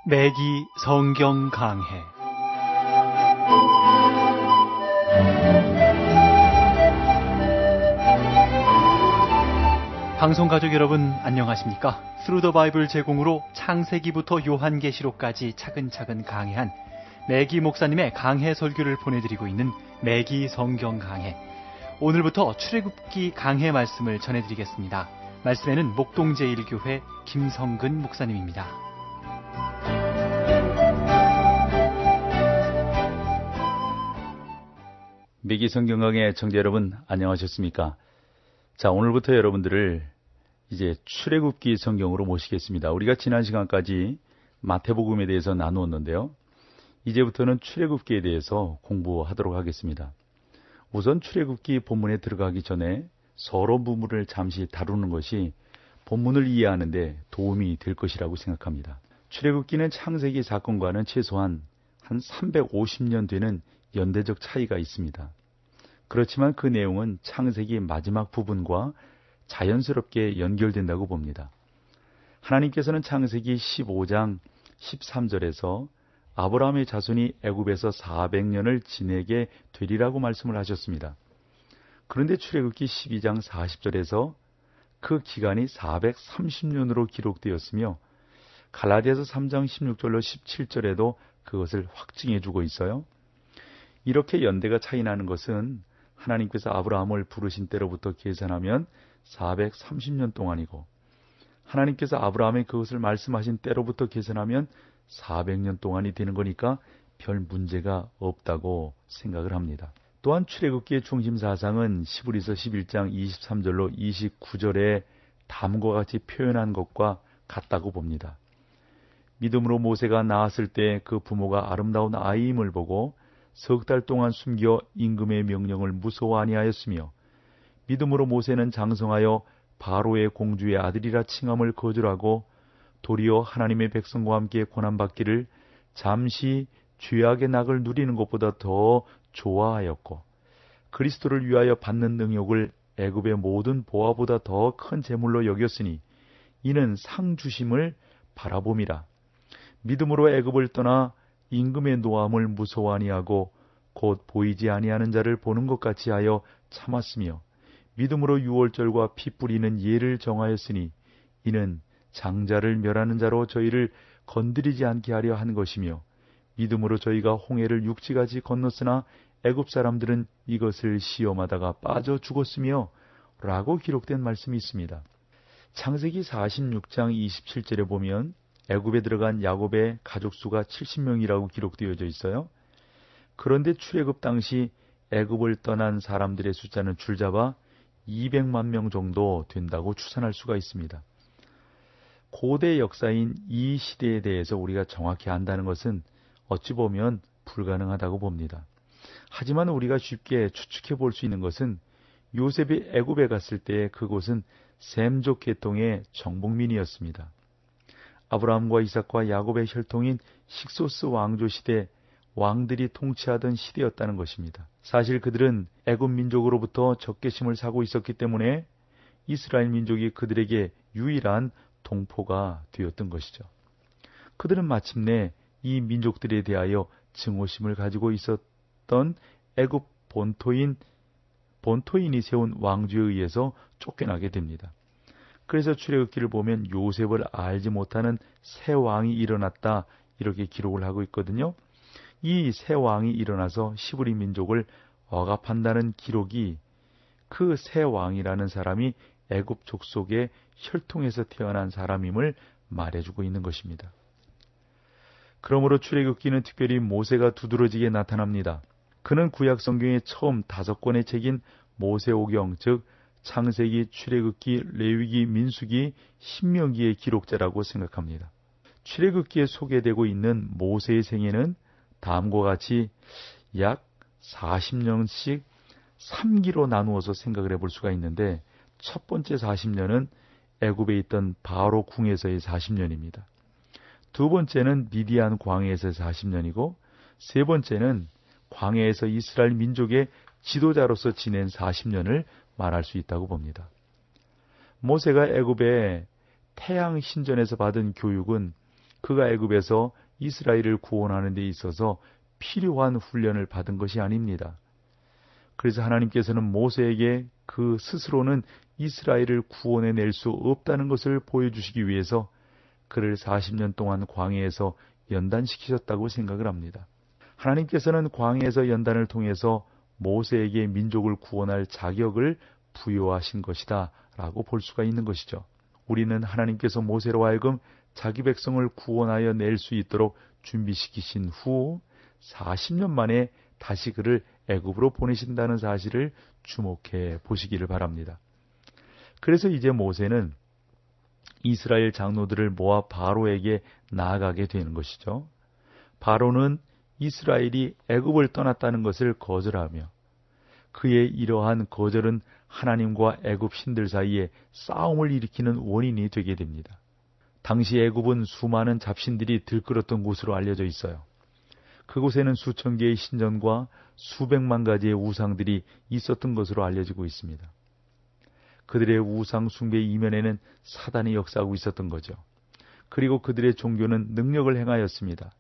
매기 성경 강해. 방송 가족 여러분 안녕하십니까? 스루 더 바이블 제공으로 창세기부터 요한계시록까지 차근차근 강해한 매기 목사님의 강해 설교를 보내드리고 있는 매기 성경 강해. 오늘부터 출애굽기 강해 말씀을 전해드리겠습니다. 말씀에는 목동제일교회 김성근 목사님입니다. 매기 성경강의 청자 여러분 안녕하셨습니까? 자, 오늘부터 여러분들을 이제 출애굽기 성경으로 모시겠습니다. 우리가 지난 시간까지 마태복음에 대해서 나누었는데요. 이제부터는 출애굽기에 대해서 공부하도록 하겠습니다. 우선 출애굽기 본문에 들어가기 전에 서론 부분을 잠시 다루는 것이 본문을 이해하는 데 도움이 될 것이라고 생각합니다. 출애굽기는 창세기 사건과는 최소한 한 350년 되는 연대적 차이가 있습니다. 그렇지만 그 내용은 창세기 마지막 부분과 자연스럽게 연결된다고 봅니다. 하나님께서는 창세기 15장 13절에서 아브라함의 자손이 애굽에서 400년을 지내게 되리라고 말씀을 하셨습니다. 그런데 출애굽기 12장 40절에서 그 기간이 430년으로 기록되었으며 갈라디아서 3장 16절로 17절에도 그것을 확증해 주고 있어요. 이렇게 연대가 차이 나는 것은 하나님께서 아브라함을 부르신 때로부터 계산하면 430년 동안이고 하나님께서 아브라함의 그것을 말씀하신 때로부터 계산하면 400년 동안이 되는 거니까 별 문제가 없다고 생각을 합니다. 또한 출애굽기의 중심 사상은 시브리서 11장 23절로 29절에 다음과 같이 표현한 것과 같다고 봅니다. 믿음으로 모세가 낳았을 때 그 부모가 아름다운 아이임을 보고 석 달 동안 숨겨 임금의 명령을 무서워 아니하였으며 믿음으로 모세는 장성하여 바로의 공주의 아들이라 칭함을 거절하고 도리어 하나님의 백성과 함께 고난받기를 잠시 죄악의 낙을 누리는 것보다 더 좋아하였고 그리스도를 위하여 받는 능욕을 애굽의 모든 보화보다 더 큰 재물로 여겼으니 이는 상 주심을 바라봄이라. 믿음으로 애굽을 떠나 임금의 노함을 무서워 아니하고 곧 보이지 아니하는 자를 보는 것 같이 하여 참았으며 믿음으로 유월절과 피 뿌리는 예를 정하였으니 이는 장자를 멸하는 자로 저희를 건드리지 않게 하려 한 것이며 믿음으로 저희가 홍해를 육지같이 건넜으나 애굽 사람들은 이것을 시험하다가 빠져 죽었으며 라고 기록된 말씀이 있습니다. 창세기 46장 27절에 보면 애굽에 들어간 야곱의 가족 수가 70명이라고 기록되어져 있어요. 그런데 출애굽 당시 애굽을 떠난 사람들의 숫자는 줄잡아 200만 명 정도 된다고 추산할 수가 있습니다. 고대 역사인 이 시대에 대해서 우리가 정확히 안다는 것은 어찌 보면 불가능하다고 봅니다. 하지만 우리가 쉽게 추측해 볼 수 있는 것은 요셉이 애굽에 갔을 때 그곳은 셈족 계통의 정복민이었습니다. 아브라함과 이삭과 야곱의 혈통인 식소스 왕조 시대 왕들이 통치하던 시대였다는 것입니다. 사실 그들은 애굽 민족으로부터 적개심을 사고 있었기 때문에 이스라엘 민족이 그들에게 유일한 동포가 되었던 것이죠. 그들은 마침내 이 민족들에 대하여 증오심을 가지고 있었던 애굽 본토인이 세운 왕조에 의해서 쫓겨나게 됩니다. 그래서 출애굽기를 보면 요셉을 알지 못하는 새 왕이 일어났다 이렇게 기록을 하고 있거든요. 이 새 왕이 일어나서 시브리 민족을 억압한다는 기록이 그 새 왕이라는 사람이 애굽 족속의 혈통에서 태어난 사람임을 말해주고 있는 것입니다. 그러므로 출애굽기는 특별히 모세가 두드러지게 나타납니다. 그는 구약 성경의 처음 5권의 책인 모세오경, 즉 창세기, 출애굽기, 레위기, 민수기, 신명기의 기록자라고 생각합니다. 출애굽기에 소개되고 있는 모세의 생애는 다음과 같이 약 40년씩 3기로 나누어서 생각을 해볼 수가 있는데 첫 번째 40년은 애굽에 있던 바로 궁에서의 40년입니다. 두 번째는 미디안 광해에서의 40년이고 세 번째는 광해에서 이스라엘 민족의 지도자로서 지낸 40년을 말할 수 있다고 봅니다. 모세가 애굽의 태양 신전에서 받은 교육은 그가 애굽에서 이스라엘을 구원하는 데 있어서 필요한 훈련을 받은 것이 아닙니다. 그래서 하나님께서는 모세에게 그 스스로는 이스라엘을 구원해낼 수 없다는 것을 보여주시기 위해서 그를 40년 동안 광야에서 연단시키셨다고 생각을 합니다. 하나님께서는 광야에서 연단을 통해서 모세에게 민족을 구원할 자격을 부여하신 것이다 라고 볼 수가 있는 것이죠. 우리는 하나님께서 모세로 하여금 자기 백성을 구원하여 낼 수 있도록 준비시키신 후 40년 만에 다시 그를 애굽으로 보내신다는 사실을 주목해 보시기를 바랍니다. 그래서 이제 모세는 이스라엘 장로들을 모아 바로에게 나아가게 되는 것이죠. 바로는 이스라엘이 애굽을 떠났다는 것을 거절하며 그의 이러한 거절은 하나님과 애굽 신들 사이에 싸움을 일으키는 원인이 되게 됩니다. 당시 애굽은 수많은 잡신들이 들끓었던 곳으로 알려져 있어요. 그곳에는 수천 개의 신전과 수백만 가지의 우상들이 있었던 것으로 알려지고 있습니다. 그들의 우상 숭배 이면에는 사단이 역사하고 있었던 거죠. 그리고 그들의 종교는 능력을 행하였습니다.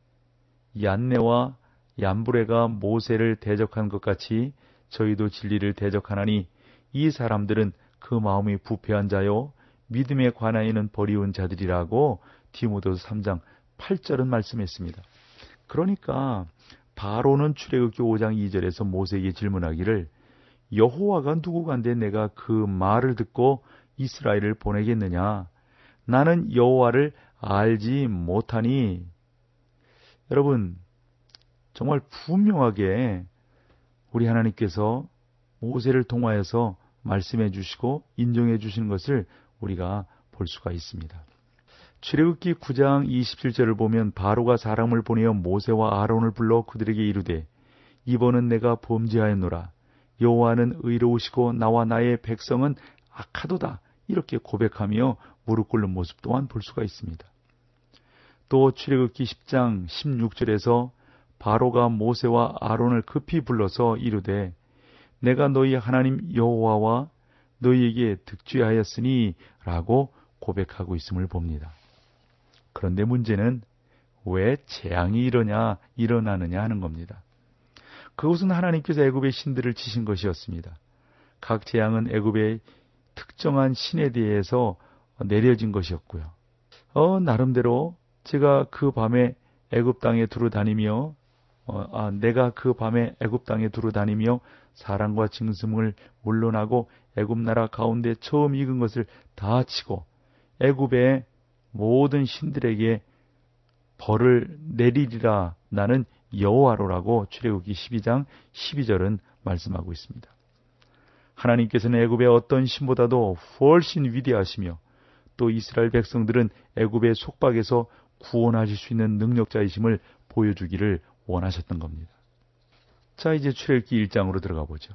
얀네와 얀브레가 모세를 대적한 것 같이 저희도 진리를 대적하나니 이 사람들은 그 마음이 부패한 자요 믿음에 관하여는 버리운 자들이라고 디모데후서 3장 8절은 말씀했습니다. 그러니까 바로는 출애굽기 5장 2절에서 모세에게 질문하기를 여호와가 누구간데 내가 그 말을 듣고 이스라엘을 보내겠느냐? 나는 여호와를 알지 못하니. 여러분, 정말 분명하게 우리 하나님께서 모세를 통하여서 말씀해 주시고 인정해 주시는 것을 우리가 볼 수가 있습니다. 출애굽기 9장 27절을 보면 바로가 사람을 보내어 모세와 아론을 불러 그들에게 이르되 이번은 내가 범죄하였노라. 여호와는 의로우시고 나와 나의 백성은 악하도다. 이렇게 고백하며 무릎 꿇는 모습 또한 볼 수가 있습니다. 또 출애굽기 10장 16절에서 바로가 모세와 아론을 급히 불러서 이르되 내가 너희 하나님 여호와와 너희에게 득죄하였으니 라고 고백하고 있음을 봅니다. 그런데 문제는 왜 재앙이 일어나느냐 하는 겁니다. 그것은 하나님께서 애굽의 신들을 치신 것이었습니다. 각 재앙은 애굽의 특정한 신에 대해서 내려진 것이었고요. 나름대로 제가 그 밤에 애굽 땅에 두루 다니며 내가 그 밤에 애굽 땅에 두루 다니며 사람과 짐승을 물러나고 애굽 나라 가운데 처음 익은 것을 다 치고 애굽의 모든 신들에게 벌을 내리리라 나는 여호와로라고 출애굽기 12장 12절은 말씀하고 있습니다. 하나님께서는 애굽의 어떤 신보다도 훨씬 위대하시며 또 이스라엘 백성들은 애굽의 속박에서 구원하실 수 있는 능력자이심을 보여주기를 원하셨던 겁니다. 자, 이제 출애굽기 1장으로 들어가 보죠.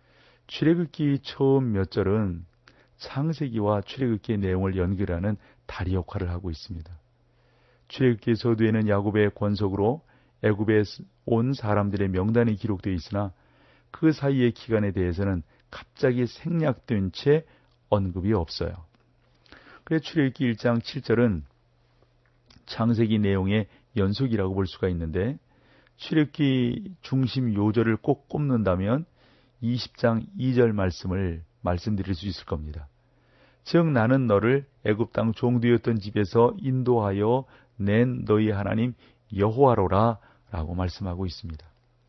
출애굽기 처음 몇 절은 창세기와 출애굽기의 내용을 연결하는 다리 역할을 하고 있습니다. 출애굽기 서두에는 야곱의 권속으로 애굽에 온 사람들의 명단이 기록되어 있으나 그 사이의 기간에 대해서는 갑자기 생략된 채 언급이 없어요. 그래서 출애굽기 1장 7절은 창세기 내용의 연속이라고 볼 수가 있는데 출애굽기 중심 요절을 꼭 꼽는다면 20장 2절 말씀을 말씀드릴 수 있을 겁니다. 즉 나는 너를 애굽 땅 종되었던 집에서 인도하여 낸 너희 하나님 여호와로라 라고 말씀하고 있습니다.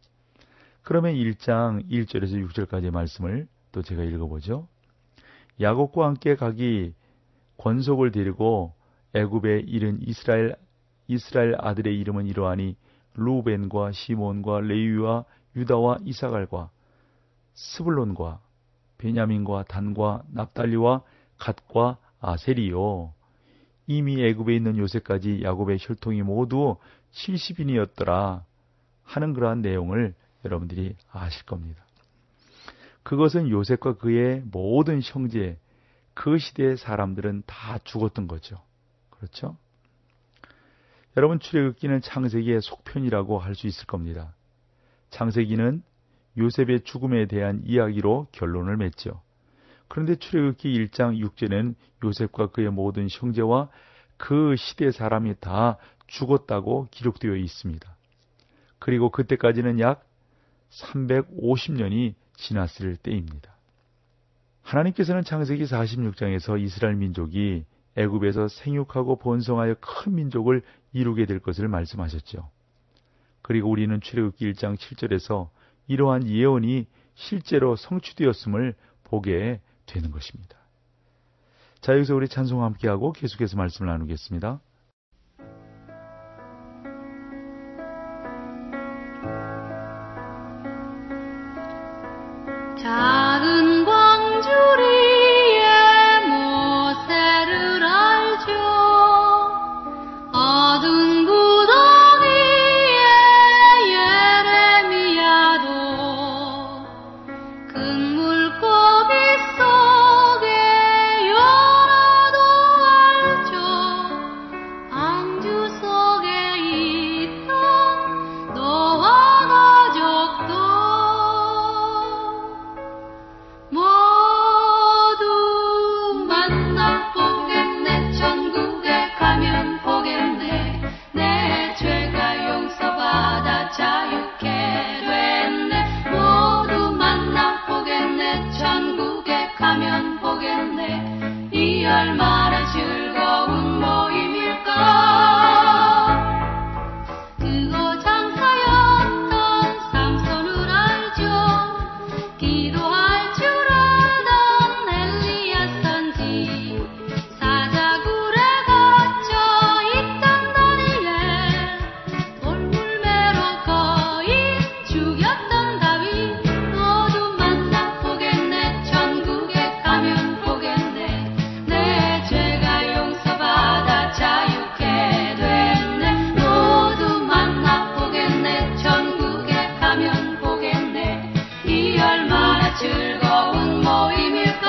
그러면 1장 1절에서 6절까지의 말씀을 또 제가 읽어보죠. 야곱과 함께 가기 권속을 데리고 애굽에 이른 이스라엘 아들의 이름은 이러하니 루벤과 시몬과 레위와 유다와 이사갈과 스불론과 베냐민과 단과 납달리와 갓과 아셀이요. 이미 애굽에 있는 요새까지 야곱의 혈통이 모두 70인이었더라 하는 그러한 내용을 여러분들이 아실 겁니다. 그것은 요셉과 그의 모든 형제, 그 시대의 사람들은 다 죽었던 거죠. 그렇죠? 여러분, 출애굽기는 창세기의 속편이라고 할 수 있을 겁니다. 창세기는 요셉의 죽음에 대한 이야기로 결론을 맺죠. 그런데 출애굽기 1장 6절에는 요셉과 그의 모든 형제와 그 시대 사람이 다 죽었다고 기록되어 있습니다. 그리고 그때까지는 약 350년이 지났을 때입니다. 하나님께서는 창세기 46장에서 이스라엘 민족이 애굽에서 생육하고 번성하여 큰 민족을 이루게 될 것을 말씀하셨죠. 그리고 우리는 출애굽기 1장 7절에서 이러한 예언이 실제로 성취되었음을 보게 되는 것입니다. 자, 여기서 우리 찬송 함께하고 계속해서 말씀을 나누겠습니다. 작은 광주리에 모세를 알죠. 어두운 구덩이에 예레미야도 큰 물고기 속에 요나도 알죠. 방주 속에 있던 노아 가족도 모두 만나 보겠네. 천국에 가면 보겠네. 내 죄가 용서받아 자유케 됐네. 모두 만나 보겠네. 천국에 가면 보겠네. 이 얼마나 즐거운 모임일까. 그거 장사였던 삼손을 알죠. 기도할 줄 알던 엘리야 선지. 사자굴에 갇혀 있던 다니엘. 돌물매로 거의 죽였던 다윗. 모두 만나 보겠네. 천국에 가면 보겠네. 내 죄가 용서받아 자유케 됐네. 모두 만나 보겠네. 천국에 가면 보겠네. 이 얼마나 즐거운 모임일까.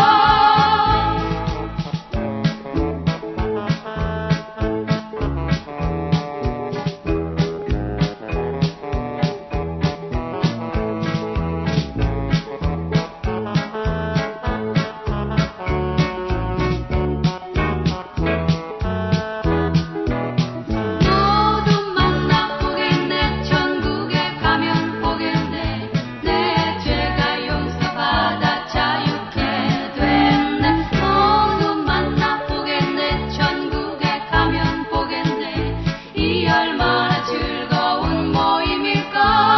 모두 만나 보겠네. 천국에 가면 보겠네. 내 죄가 용서받아 자유케 됐네. 모두 만나 보겠네. 천국에 가면 보겠네. 이 얼마나 즐거운 모임일까.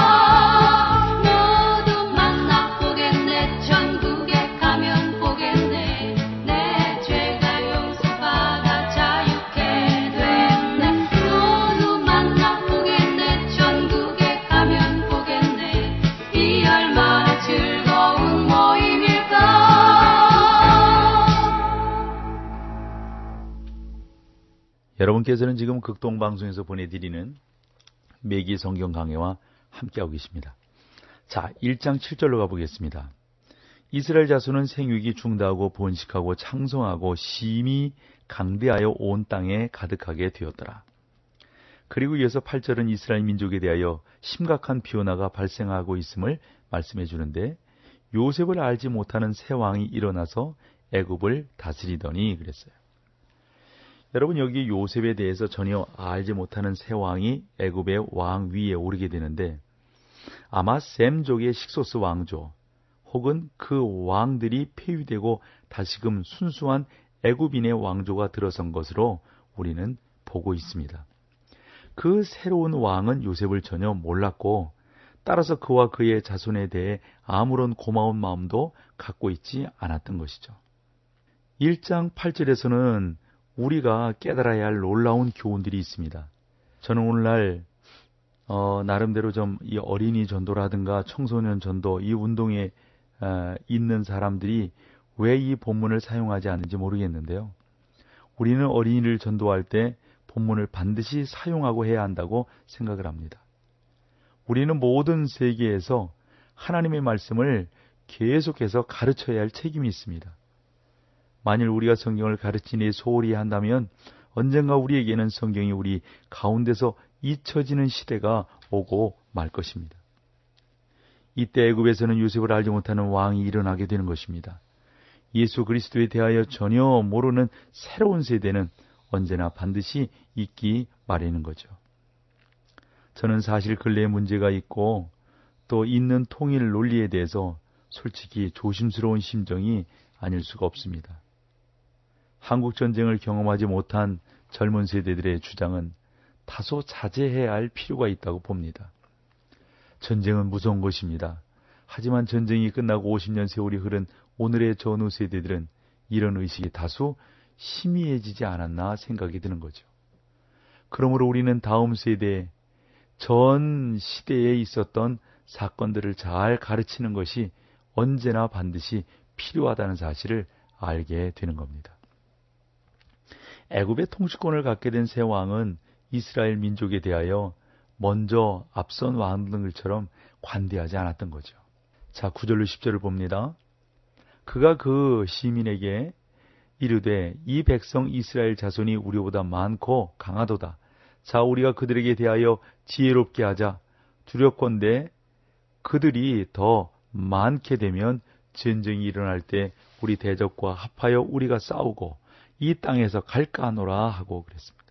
모두 만나 보겠네. 천국에 가면 보겠네. 내 죄가 용서받아 자유케 됐네. 모두 만나 보겠네. 천국에 가면 보겠네. 이 얼마나 즐거운 모임일까. 여러분께서는 지금 극동방송에서 보내드리는 매기 성경 강해와 함께하고 계십니다. 자, 1장 7절로 가보겠습니다. 이스라엘 자손은 생육이 중다하고 번식하고 창성하고 심히 강대하여 온 땅에 가득하게 되었더라. 그리고 이어서 8절은 이스라엘 민족에 대하여 심각한 비온화가 발생하고 있음을 말씀해 주는데, 요셉을 알지 못하는 새 왕이 일어나서 애굽을 다스리더니 그랬어요. 여러분, 여기 요셉에 대해서 전혀 알지 못하는 새 왕이 애굽의 왕 위에 오르게 되는데, 아마 셈족의 식소스 왕조 혹은 그 왕들이 폐위되고 다시금 순수한 애굽인의 왕조가 들어선 것으로 우리는 보고 있습니다. 그 새로운 왕은 요셉을 전혀 몰랐고, 따라서 그와 그의 자손에 대해 아무런 고마운 마음도 갖고 있지 않았던 것이죠. 1장 8절에서는 우리가 깨달아야 할 놀라운 교훈들이 있습니다. 저는 오늘날 나름대로 좀 이 어린이 전도라든가 청소년 전도 이 운동에 있는 사람들이 왜 이 본문을 사용하지 않는지 모르겠는데요. 우리는 어린이를 전도할 때 본문을 반드시 사용하고 해야 한다고 생각을 합니다. 우리는 모든 세계에서 하나님의 말씀을 계속해서 가르쳐야 할 책임이 있습니다. 만일 우리가 성경을 가르치니 소홀히 한다면 언젠가 우리에게는 성경이 우리 가운데서 잊혀지는 시대가 오고 말 것입니다. 이때 애굽에서는 요셉을 알지 못하는 왕이 일어나게 되는 것입니다. 예수 그리스도에 대하여 전혀 모르는 새로운 세대는 언제나 반드시 있기 마련인 거죠. 저는 사실 근래에 문제가 있고 또 있는 통일 논리에 대해서 솔직히 조심스러운 심정이 아닐 수가 없습니다. 한국 전쟁을 경험하지 못한 젊은 세대들의 주장은 다소 자제해야 할 필요가 있다고 봅니다. 전쟁은 무서운 것입니다. 하지만 전쟁이 끝나고 50년 세월이 흐른 오늘의 전후 세대들은 이런 의식이 다소 희미해지지 않았나 생각이 드는 거죠. 그러므로 우리는 다음 세대, 전 시대에 있었던 사건들을 잘 가르치는 것이 언제나 반드시 필요하다는 사실을 알게 되는 겁니다. 애굽의 통치권을 갖게 된 새 왕은 이스라엘 민족에 대하여 먼저 앞선 왕들처럼 관대하지 않았던 거죠. 자, 9절로 10절을 봅니다. 그가 그 시민에게 이르되 이 백성 이스라엘 자손이 우리보다 많고 강하도다. 자, 우리가 그들에게 대하여 지혜롭게 하자. 두렵건대 그들이 더 많게 되면 전쟁이 일어날 때 우리 대적과 합하여 우리가 싸우고 이 땅에서 갈까 하노라 하고 그랬습니다.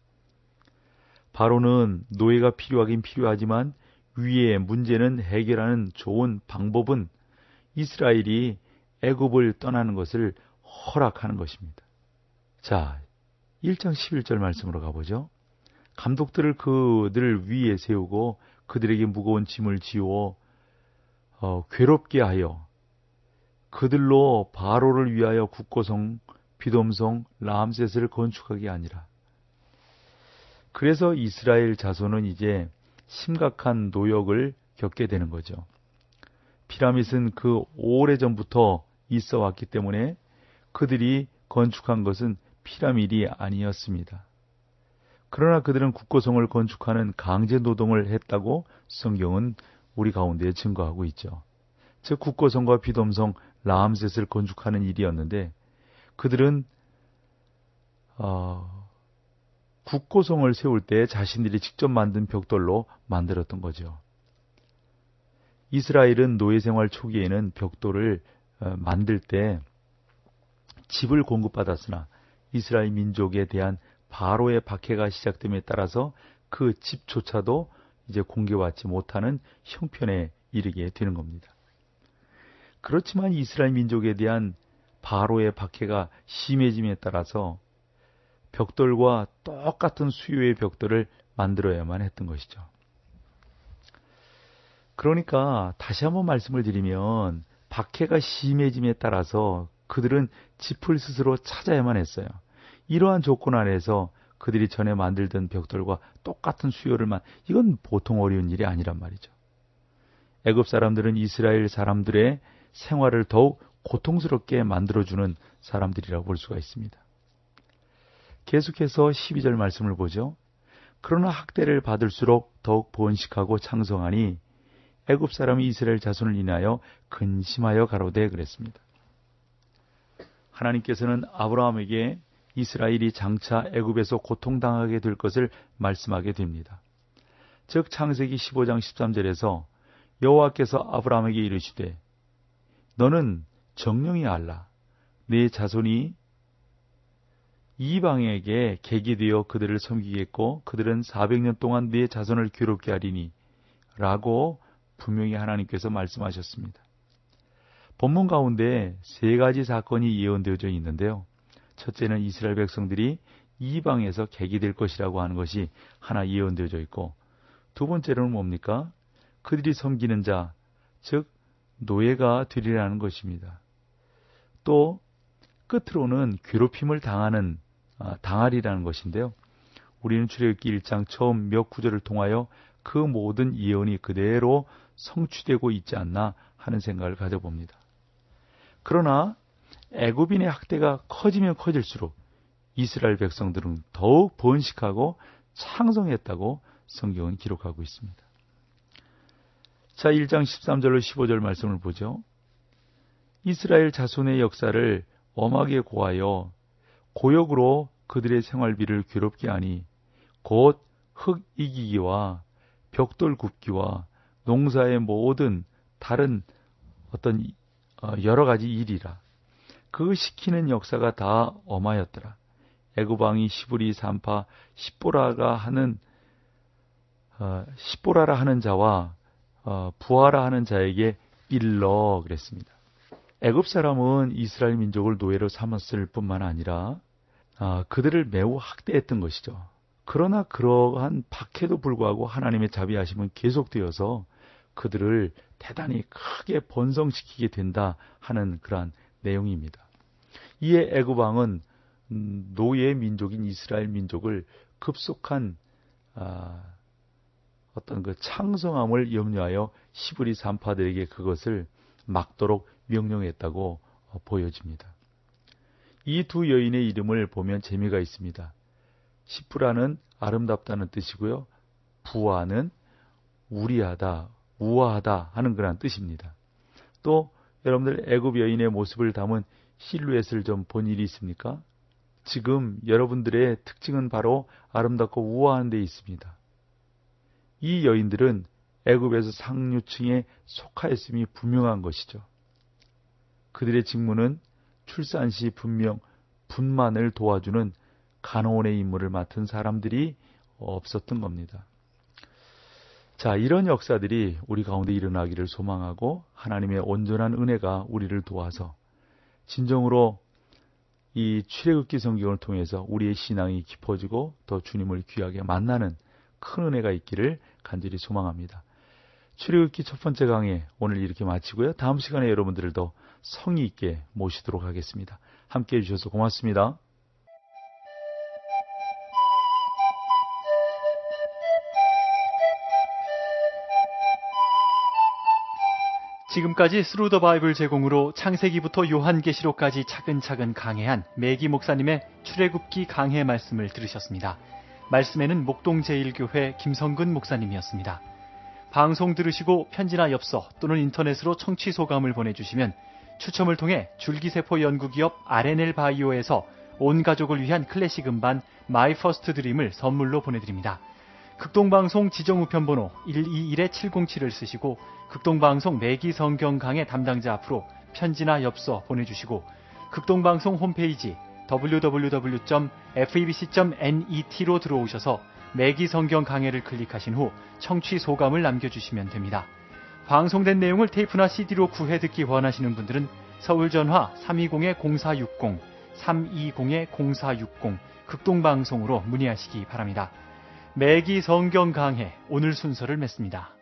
바로는 노예가 필요하긴 필요하지만 위의 문제는 해결하는 좋은 방법은 이스라엘이 애굽을 떠나는 것을 허락하는 것입니다. 자, 1장 11절 말씀으로 가보죠. 감독들을 그들 위에 세우고 그들에게 무거운 짐을 지워 괴롭게 하여 그들로 바로를 위하여 국고성, 비돔성, 람셋을 건축하게 하니라. 그래서 이스라엘 자손은 이제 심각한 노역을 겪게 되는 거죠. 피라밋은 그 오래전부터 있어 왔기 때문에 그들이 건축한 것은 피라밋이 아니었습니다. 그러나 그들은 국고성을 건축하는 강제 노동을 했다고 성경은 우리 가운데 증거하고 있죠. 즉 국고성과 비돔성, 라암셋을 건축하는 일이었는데 그들은 국고성을 세울 때 자신들이 직접 만든 벽돌로 만들었던 거죠. 이스라엘은 노예생활 초기에는 벽돌을 만들 때 집을 공급받았으나 이스라엘 민족에 대한 바로의 박해가 시작됨에 따라서 그 집조차도 이제 공개받지 못하는 형편에 이르게 되는 겁니다. 그렇지만 이스라엘 민족에 대한 바로의 박해가 심해짐에 따라서 벽돌과 똑같은 수요의 벽돌을 만들어야만 했던 것이죠. 그러니까 다시 한번 말씀을 드리면 박해가 심해짐에 따라서 그들은 짚을 스스로 찾아야만 했어요. 이러한 조건 안에서 그들이 전에 만들던 벽돌과 똑같은 수요를만, 이건 보통 어려운 일이 아니란 말이죠. 애굽 사람들은 이스라엘 사람들의 생활을 더욱 고통스럽게 만들어주는 사람들이라고 볼 수가 있습니다. 계속해서 12절 말씀을 보죠. 그러나 학대를 받을수록 더욱 번식하고 창성하니 애굽 사람이 이스라엘 자손을 인하여 근심하여 가로되 그랬습니다. 하나님께서는 아브라함에게 이스라엘이 장차 애굽에서 고통당하게 될 것을 말씀하게 됩니다. 즉 창세기 15장 13절에서 여호와께서 아브라함에게 이르시되 너는 정령히 알라. 네 자손이 이방에게 객이 되어 그들을 섬기겠고 그들은 400년 동안 네 자손을 괴롭게 하리니 라고 분명히 하나님께서 말씀하셨습니다. 본문 가운데 세 가지 사건이 예언되어져 있는데요. 첫째는 이스라엘 백성들이 이방에서 객이 될 것이라고 하는 것이 하나 예언되어져 있고, 두 번째로는 뭡니까? 그들이 섬기는 자, 즉 노예가 되리라는 것입니다. 또 끝으로는 괴롭힘을 당하리라는 것인데요. 우리는 출애굽기 1장 처음 몇 구절을 통하여 그 모든 예언이 그대로 성취되고 있지 않나 하는 생각을 가져봅니다. 그러나 애굽인의 학대가 커지면 커질수록 이스라엘 백성들은 더욱 번식하고 창성했다고 성경은 기록하고 있습니다. 자, 1장 13절로 15절 말씀을 보죠. 이스라엘 자손의 역사를 엄하게 고하여 고역으로 그들의 생활비를 괴롭게 하니 곧 흙 이기기와 벽돌 굽기와 농사의 모든 다른 어떤 여러 가지 일이라. 그 시키는 역사가 다 엄하였더라. 애굽 왕이 시브리 산파 십보라라 하는 자와 부하라 하는 자에게 일러 그랬습니다. 애굽 사람은 이스라엘 민족을 노예로 삼았을 뿐만 아니라 그들을 매우 학대했던 것이죠. 그러나 그러한 박해도 불구하고 하나님의 자비하심은 계속되어서 그들을 대단히 크게 번성시키게 된다 하는 그러한 내용입니다. 이에 애굽 왕은 노예 민족인 이스라엘 민족을 급속한 어떤 그 창성함을 염려하여 시브리 산파들에게 그것을 막도록 명령했다고 보여집니다. 이 두 여인의 이름을 보면 재미가 있습니다. 시프라는 아름답다는 뜻이고요. 부하는 우리하다, 우아하다 하는 그런 뜻입니다. 또 여러분들 애굽 여인의 모습을 담은 실루엣을 좀 본 일이 있습니까? 지금 여러분들의 특징은 바로 아름답고 우아한 데 있습니다. 이 여인들은 애굽에서 상류층에 속하였음이 분명한 것이죠. 그들의 직무는 출산 시 분만을 도와주는 간호원의 임무를 맡은 사람들이 없었던 겁니다. 자, 이런 역사들이 우리 가운데 일어나기를 소망하고 하나님의 온전한 은혜가 우리를 도와서 진정으로 이 출애굽기 성경을 통해서 우리의 신앙이 깊어지고 더 주님을 귀하게 만나는 큰 은혜가 있기를 간절히 소망합니다. 출애굽기 첫 번째 강의 오늘 이렇게 마치고요. 다음 시간에 여러분들을 더 성의 있게 모시도록 하겠습니다. 함께해 주셔서 고맙습니다. 지금까지 스루 더 바이블 제공으로 창세기부터 요한계시록까지 차근차근 강해한 매기 목사님의 출애굽기 강해 말씀을 들으셨습니다. 말씀에는 목동제일교회 김성근 목사님이었습니다. 방송 들으시고 편지나 엽서 또는 인터넷으로 청취 소감을 보내주시면 추첨을 통해 줄기세포 연구기업 RNL 바이오에서 온 가족을 위한 클래식 음반 마이 퍼스트 드림을 선물로 보내드립니다. 극동방송 지정우편번호 121-707을 쓰시고 극동방송 매기 성경 강해 담당자 앞으로 편지나 엽서 보내주시고 극동방송 홈페이지 www.febc.net로 들어오셔서 매기 성경 강해를 클릭하신 후 청취 소감을 남겨주시면 됩니다. 방송된 내용을 테이프나 CD로 구해 듣기 원하시는 분들은 서울전화 320-0460, 320-0460 극동방송으로 문의하시기 바랍니다. 매기 성경 강해 오늘 순서를 맺습니다.